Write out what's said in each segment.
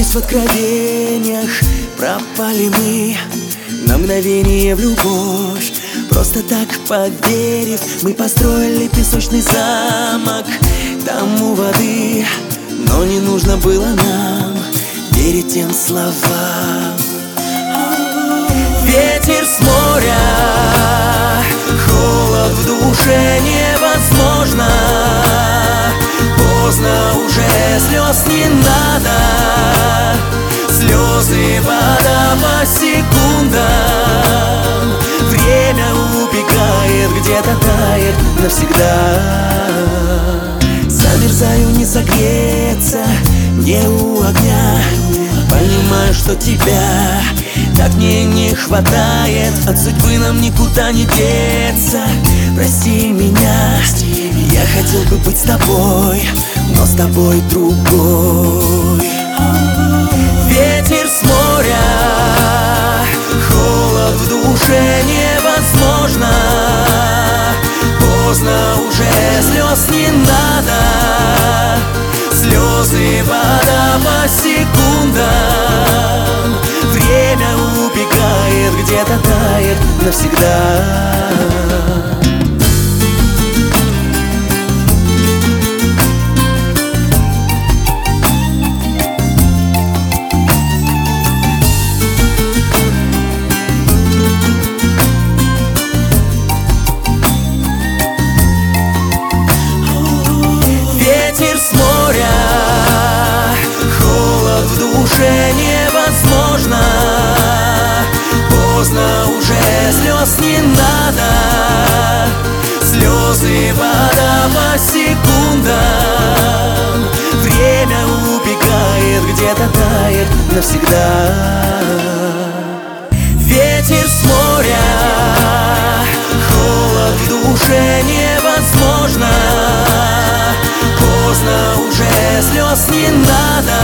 Сошлись в откровениях, пропали мы на мгновение в любовь. Просто так поверив, мы построили песочный замок там у воды. Но не нужно было нам верить тем словам. Ветер с моря, холод в душе невозможно. Поздно уже, слез не надо. Слезы, вода по секундам. Время убегает, где-то тает навсегда. Замерзаю не согреться, не у огня. Понимаю, что тебя так мне не хватает. От судьбы нам никуда не деться. Прости меня, я хотел бы быть с тобой, но с тобой другой. Ветер с моря, холод в душе невозможно. Поздно уже, слез не надо. Слезы, вода по секундам. Время убегает, где-то тает навсегда. Ветер с моря, холод в душе невозможно. Поздно уже, слез не надо. Слезы, вода по секундам. Время убегает, где-то тает навсегда. Ветер с моря, холод в душе невозможно. Поздно уже, слез не надо.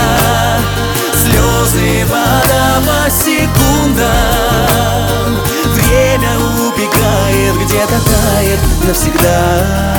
Слезы, вода по секундам. Время убегает, где-то тает навсегда.